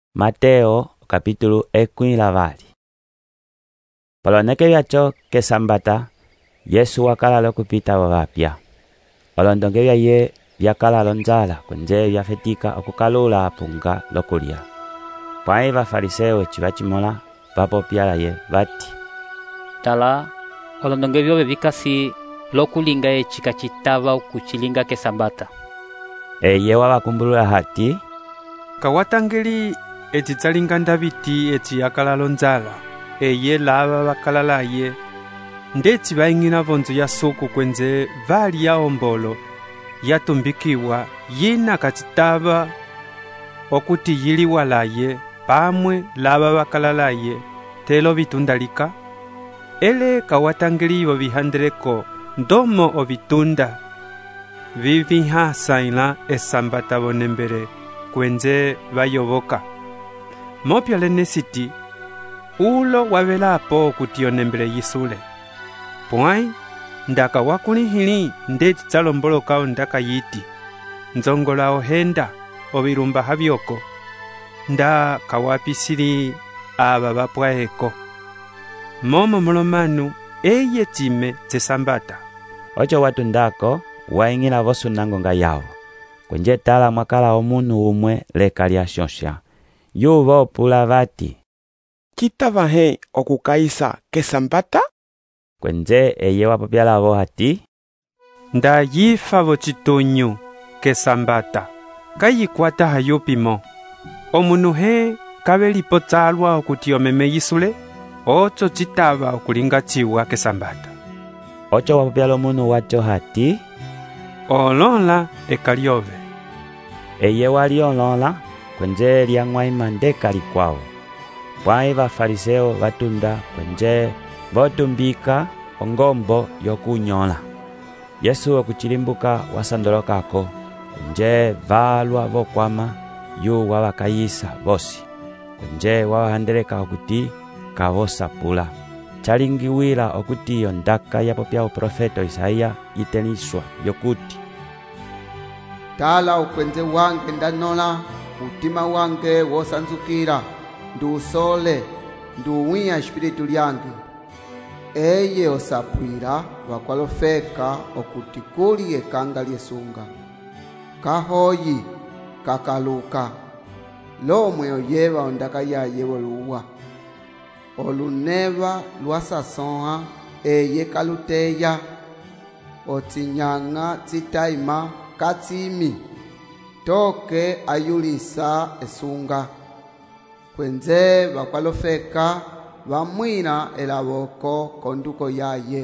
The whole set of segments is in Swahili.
Mateo capítulo 12. Poloneke vyacho kesambata, Yesu wakalala kupita wavapya. Olondonge vyaye vyakalala nzala kwenze vyafetika okukalula apunga lokulya. Pwai vafariseo chivachimola vapopyalaye vati, Tala, olondonge vyobe vikasi lokulinga echika chitava ukuchilinga kesambata. Eye wawakumbulula hati, Kawatangeli echitsalinga Davidi echiyakalalo nzala, eye lava vakalalaye, ndetsi vaing'ina vonzo ya suku kwenze vali ya ombolo, yatumbikiwa yina kachitava okuti yiliwalaye, pamwe lava vakalalaye, telo vitundalika. Ele kawatangeli ivo vihandeleko, ndomo ovitunda, viviha saila esambata vonembere, kwenze vayovoka. Mopya lene siti, ulo wavelapo okuti onembere yisule. Pwai, ndaka wakulihili ndeti tsalomboloka ondaka yiti, nzongola ohenda, ovirumba havyoko, nda kawapisili aba vapwaeko. Momo mulomanu, eye time tsesambata. ocho watu ndako waing'ina vosunangonga yawo. Kwenje tala mwakala omunu umwe leka lya shosha. Yuvo pula vati, Kitava he okukaisa kesambata? kwenze eye wapopyalavo hati, Nda yifa vochitunyu kesambata, kayikwata hayupimo. Omunu he kavelipo tsalwa okuti omeme yisule, ocho chitava okulinga chiwa kesambata. ocho wapopyala omunu wacho hati, Olola ekaliove. eye waliolola kwenze lyang'waima ndekali kwawo. Pwai vafariseo vatunda kwenze votumbika ongombo yokunyola. Yesu okuchilimbuka wasandolokako kwenze valwa vokwama yu wavakayisa vosi. Kwenze wawahandeleka okuti kavosapula. Chalingiwila okuti iyo ndaka yapopya uprofeto Isaiya yiteliswa yokuti, Tala ukwenze wange ndanola, utima wange wosanzukira, nduusole, nduwiya espiritu lyange. Eye osapwira wakwalofeka okuti kuli ekanga lyesunga. Kahoyi, kakaluka, lomwe oyeva ondaka yaye woluwa. Oluneva lwasasonha, eye kaluteya, otinyanga tsitaima katsimi, toke ayulisa esunga. Kwenze vakwalofeka vamwina elavoko konduko yaye.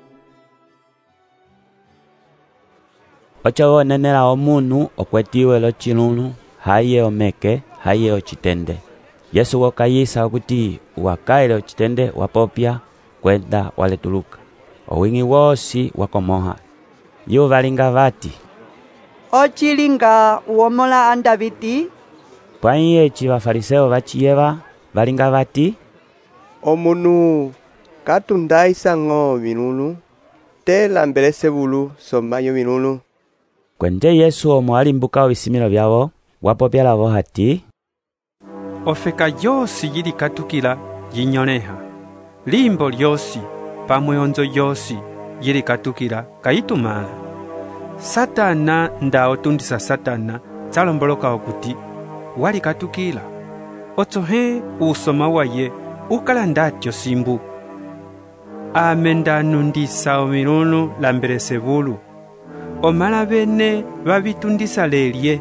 ocho wonenela omunu okwetiwe lochilunu haye omeke haye ochitende. Yesu wokayisa okuti wakaile ochitende wapopya kwenda waletuluka. Owing'i wosi wakomoha. Yu valinga vati, Ochilinga uomola andaviti, pwai echi vafariseo vachiyeva valinga vati, Omunu katundaisa ng'o vinunu, tela mbelesebulu somayo vinunu. kwenze Yesu omo alimbuka ovisimilo vyavo wapopyalavo hati, Ofeka yosi yilikatukila yinyoleha. Limbo lyosi, pamwe onzo yosi yilikatukila kayitumala. Satana nda otundisa Satana tsalomboloka okuti walikatukila. Otsohe usoma waye ukala ndatyo simbu. Ame ndanundisa omirunu lambelesebulu. Omala bene babitundisa lelye.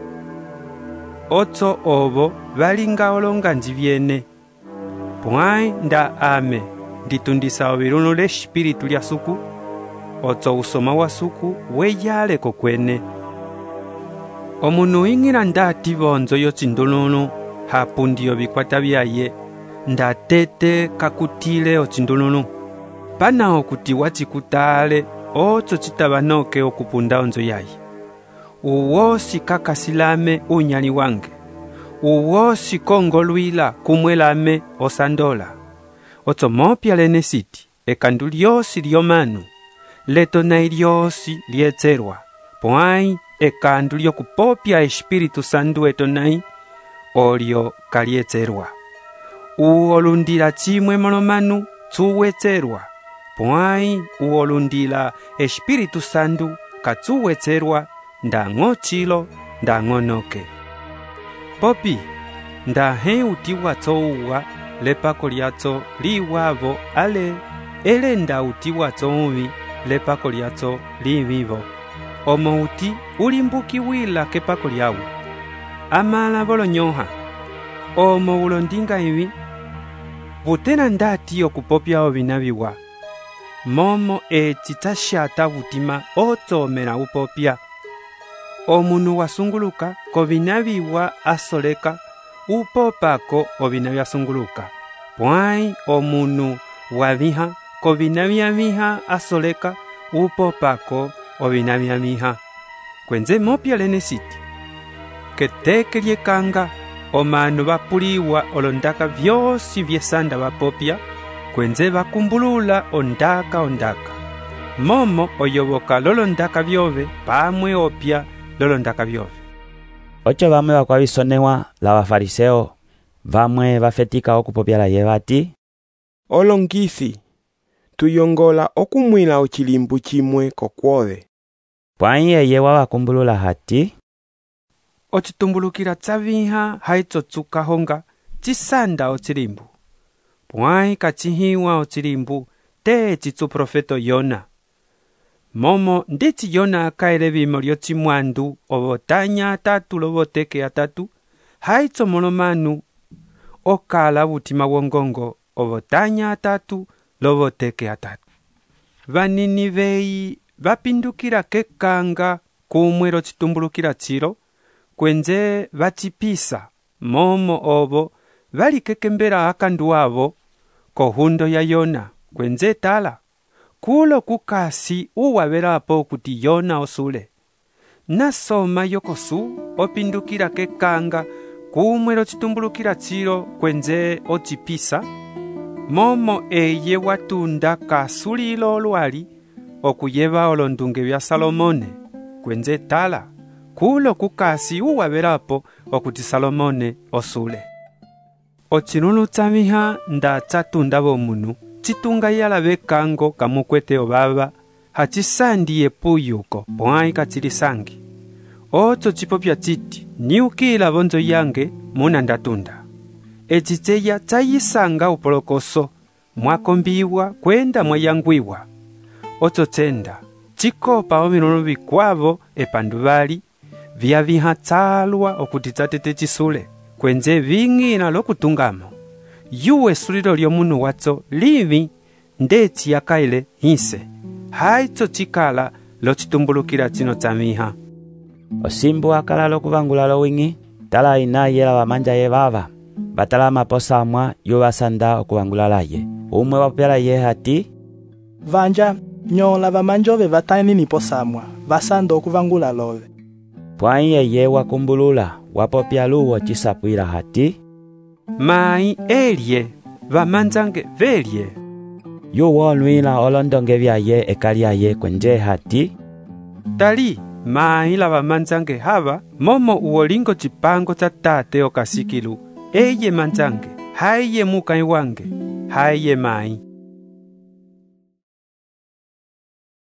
Otso obo valinga olonga nzivyene. Pwai nda ame nditundisa ovirunu le espiritu lya suku, otso usoma wa suku weyaleko kwene. Omunu ing'ina ndati vonzo yochindulunu hapundi yobikwata byaye, ndatete kakutile ochindulunu. Pana okuti wachikutale otso chitabanoke okupunda onzo yaye. Uwosi kakasilame unyali wange, uwosi kongolwila kumwelame osandola. Otso mopya lene siti, ekandu lyosi lyomanu, letonai lyosi lyetserwa, pwai ekandu lyokupopya espiritu sandu etonai, olyo kalietserwa. Uolundila chimwe molomanu tsuwetserwa. Pwai uolundila Espiritu Santu katsuwetserwa ndango chilo ndango noke. Popi ndahe utiwa tsouwa lepako lyatso liwavo ale ele nda utiwa tsouvi lepako lyatso livivo. Omo uti ulimbukiwila kepako lyawo. Amala volonyoha. Omo ulondinga ivi. Vutena ndati okupopya ovinaviwa. Momo tsitashata vutima otsomera upopya. Omunu wasunguluka kovinaviwa asoleka upopako ovinavya sunguluka. Pwai omunu waviha kovinavya viha asoleka upopako ovinavya viha. Kwenze mopya lene siti. Keteke liekanga omanu vapuliwa olondaka vyosi vyesanda vapopya. Kwenze vakumbulula ondaka. Momo oyoboka lolondaka vyove pamwe opya lolondaka vyove. Ocho vamwe vakwavisonewa la vafariseo vamwe vafetika okupopya la ye vati, Olongisi, tuyongola okumwila ochilimbu chimwe kokwove. pwai eye wavakumbulula hati, Ochitumbulukila tsaviha haitsotsuka honga chisanda ochilimbu. Pwai kachihiwa ochilimbu te chitsu profeto Yona. Momo ndichi Yona akaele vimo lyochimwandu ovotanya atatu lovoteke atatu haitso molomanu okala vutima wongongo ovotanya atatu lovoteke atatu. Vaninivei vapindukila kekanga kumwe lochitumbulukila chilo kwenze vachipisa. Momo ovo valikekembela akandu avo kohundo ya Yona kwenze tala. Kulo kukasi uwavelapo kuti Yona osule. Nasoma yokosu opindukila kekanga kumwe lochitumbulukila chilo kwenze ochipisa. Momo eye watunda kasulilo lwali okuyeva olondunge vya Salomone kwenze tala. Kulo kukasi uwavelapo okuti Salomone osule. Ochinulu tsamiha nda tsatunda bomunu chitunga yala bekango kamukwete obaba hachisandiye puyuko pwai kachilisangi. Ocho chipopya chiti niukila bonzo yange muna ndatunda. Echicheya chayisanga upolokoso mwakombiwa kwenda mwayangwiwa. Ocho tsenda chikopa omilono bikwavo epanduvali vya viha tsalwa okuti tsatete chisule kwenze ving'ina lokutungamo. Yuwe sulilo lyomunu watso livi ndetsi yakaile hise haitso chikala lochitumbulukila chino tsamiha. osimbu akala lokuvangula lowing'i tala ina yela vamanja ye vava batala maposamwa yovasanda okuvangula laye. Umwe wapopya la ye hati, Vanja nyola vamanjove vatani miposamwa vasanda okuvangula love. pwai eye wakumbulula wapopya luwo chisapwila hati, Mai elye vamanzange velye. yuwolwila olondonge vyaye ekalyaye kwenje hati, Tali mai la vamanzange hava momo uolingo chipango cha tate okasikilu eye manzange haiye mukai wange haiye mai.